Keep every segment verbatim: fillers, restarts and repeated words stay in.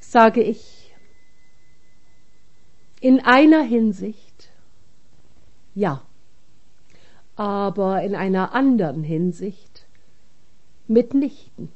sage ich, in einer Hinsicht ja, aber in einer anderen Hinsicht mitnichten.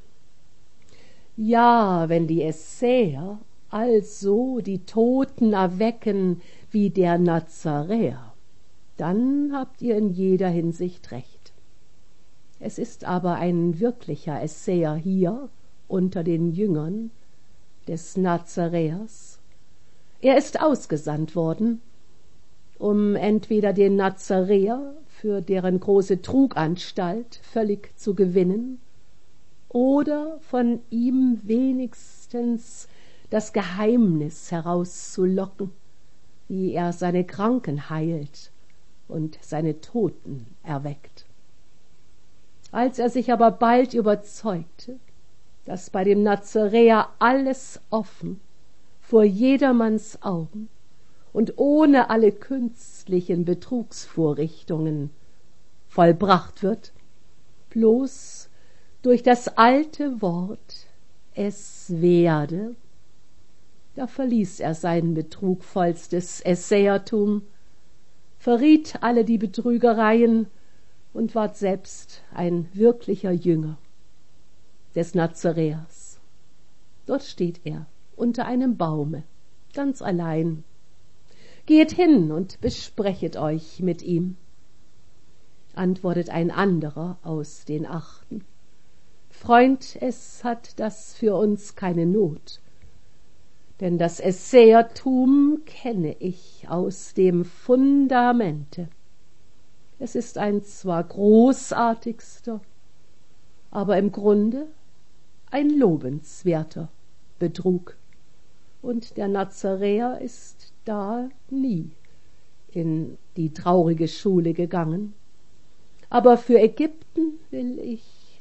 Ja, wenn die Essäer also die Toten erwecken wie der Nazaräer, dann habt ihr in jeder Hinsicht recht. Es ist aber ein wirklicher Essäer hier unter den Jüngern des Nazaräers. Er ist ausgesandt worden, um entweder den Nazaräer für deren große Truganstalt völlig zu gewinnen oder von ihm wenigstens das Geheimnis herauszulocken, wie er seine Kranken heilt und seine Toten erweckt. Als er sich aber bald überzeugte, dass bei dem Nazaräer alles offen vor jedermanns Augen und ohne alle künstlichen Betrugsvorrichtungen vollbracht wird, bloß durch das alte Wort es werde, da verließ er sein betrugvollstes Essäertum, verriet alle die Betrügereien und ward selbst ein wirklicher Jünger des Nazaräers. Dort steht er unter einem Baume, ganz allein. Geht hin und besprechet euch mit ihm. Antwortet ein anderer aus den Achten. Freund, es hat das für uns keine Not, denn das Essäertum kenne ich aus dem Fundamente. Es ist ein zwar großartigster, aber im Grunde ein lobenswerter Betrug. Und der Nazaräer ist da nie in die traurige Schule gegangen. Aber für Ägypten will ich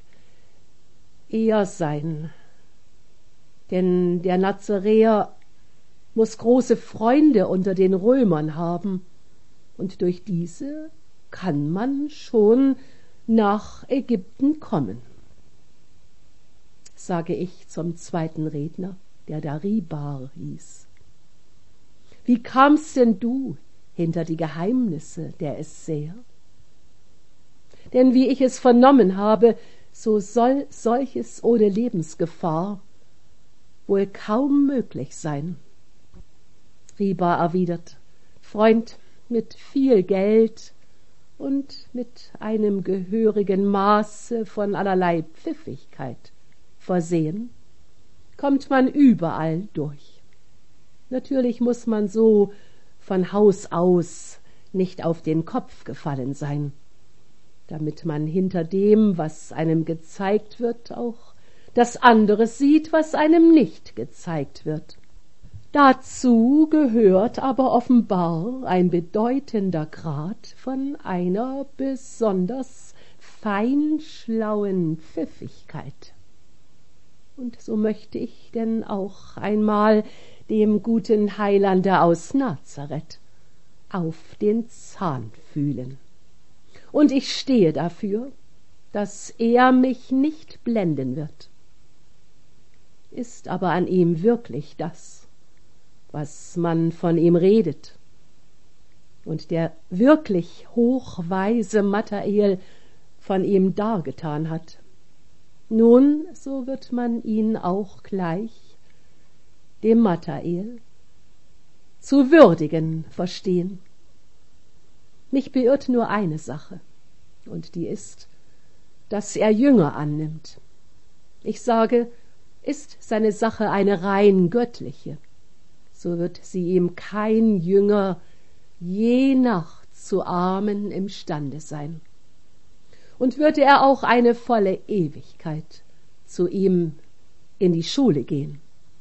eher sein, denn der Nazaräer muß große Freunde unter den Römern haben, und durch diese kann man schon nach Ägypten kommen. Sage ich zum zweiten Redner, der Daribar hieß. Wie kamst denn du hinter die Geheimnisse der Essäer? Denn wie ich es vernommen habe, so soll solches ohne Lebensgefahr wohl kaum möglich sein. Ribar erwidert, Freund, mit viel Geld und mit einem gehörigen Maße von allerlei Pfiffigkeit versehen, kommt man überall durch. Natürlich muß man so von Haus aus nicht auf den Kopf gefallen sein, damit man hinter dem, was einem gezeigt wird, auch das andere sieht, was einem nicht gezeigt wird. Dazu gehört aber offenbar ein bedeutender Grad von einer besonders feinschlauen Pfiffigkeit. Und so möchte ich denn auch einmal dem guten Heilande aus Nazareth auf den Zahn fühlen. Und ich stehe dafür, dass er mich nicht blenden wird. Ist aber an ihm wirklich das, was man von ihm redet, und der wirklich hochweise Mathael von ihm dargetan hat, nun, so wird man ihn auch gleich, dem Mathael, zu würdigen verstehen. Mich beirrt nur eine Sache, und die ist, dass er Jünger annimmt. Ich sage, ist seine Sache eine rein göttliche, so wird sie ihm kein Jünger je Nacht zu ahmen imstande sein. Und würde er auch eine volle Ewigkeit zu ihm in die Schule gehen.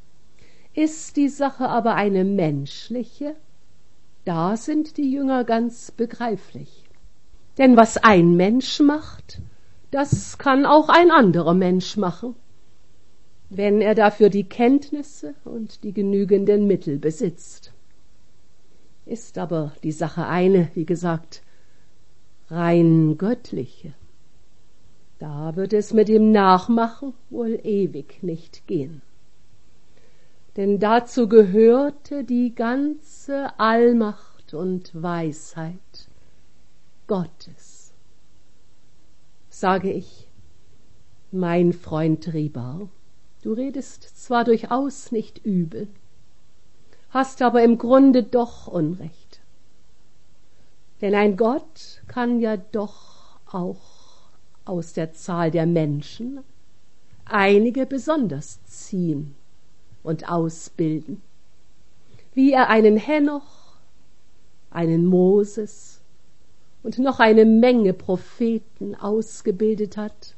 Ist die Sache aber eine menschliche, da sind die Jünger ganz begreiflich. Denn was ein Mensch macht, das kann auch ein anderer Mensch machen, wenn er dafür die Kenntnisse und die genügenden Mittel besitzt. Ist aber die Sache eine, wie gesagt, rein göttliche, da wird es mit dem Nachmachen wohl ewig nicht gehen. denn dazu gehörte die ganze Allmacht und Weisheit Gottes. Sage ich, mein Freund Ribar, du redest zwar durchaus nicht übel, hast aber im Grunde doch Unrecht. Denn ein Gott kann ja doch auch aus der Zahl der Menschen einige besonders ziehen und ausbilden, wie er einen Henoch, einen Moses und noch eine Menge Propheten ausgebildet hat,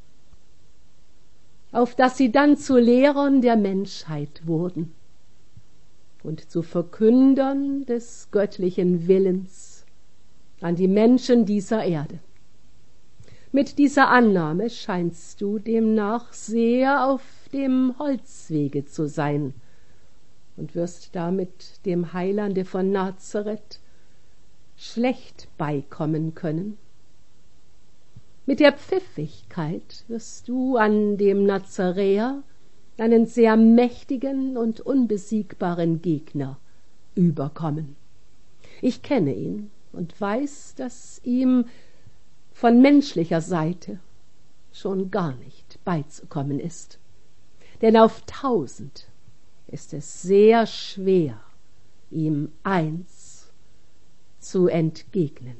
auf dass sie dann zu Lehrern der Menschheit wurden und zu Verkündern des göttlichen Willens an die Menschen dieser Erde. Mit dieser Annahme scheinst du demnach sehr auf dem Holzwege zu sein und wirst damit dem Heilande von Nazareth schlecht beikommen können. Mit der Pfiffigkeit wirst du an dem Nazaräer einen sehr mächtigen und unbesiegbaren Gegner überkommen. Ich kenne ihn und weiß, dass ihm von menschlicher Seite schon gar nicht beizukommen ist. Denn auf tausend ist es sehr schwer, ihm eins zu entgegnen.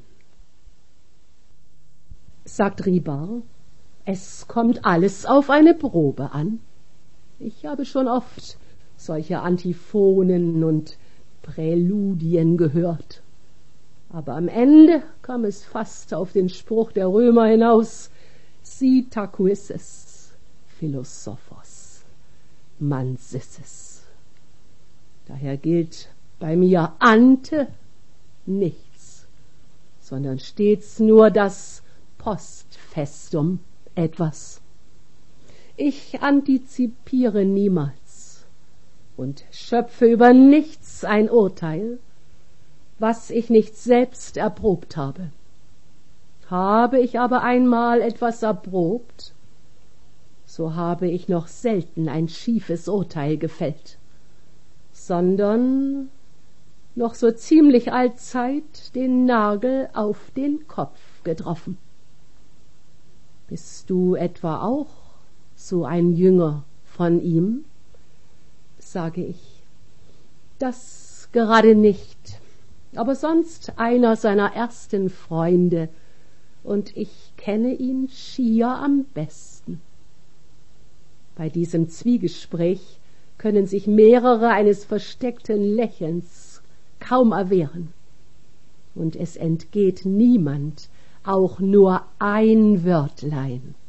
Sagt Ribar, es kommt alles auf eine Probe an. Ich habe schon oft solche Antiphonen und Präludien gehört. Aber am Ende kam es fast auf den Spruch der Römer hinaus, si tacuisses philosophos mansisses. Daher gilt bei mir ante nichts, sondern stets nur das Postfestum etwas. Ich antizipiere niemals und schöpfe über nichts ein Urteil, was ich nicht selbst erprobt habe. Habe ich aber einmal etwas erprobt, so habe ich noch selten ein schiefes Urteil gefällt, sondern noch so ziemlich allzeit den Nagel auf den Kopf getroffen. Bist du etwa auch so ein Jünger von ihm? Sage ich, das gerade nicht, aber sonst einer seiner ersten Freunde, und ich kenne ihn schier am besten. Bei diesem Zwiegespräch können sich mehrere eines versteckten Lächelns kaum erwehren, und es entgeht niemand auch nur ein Wörtlein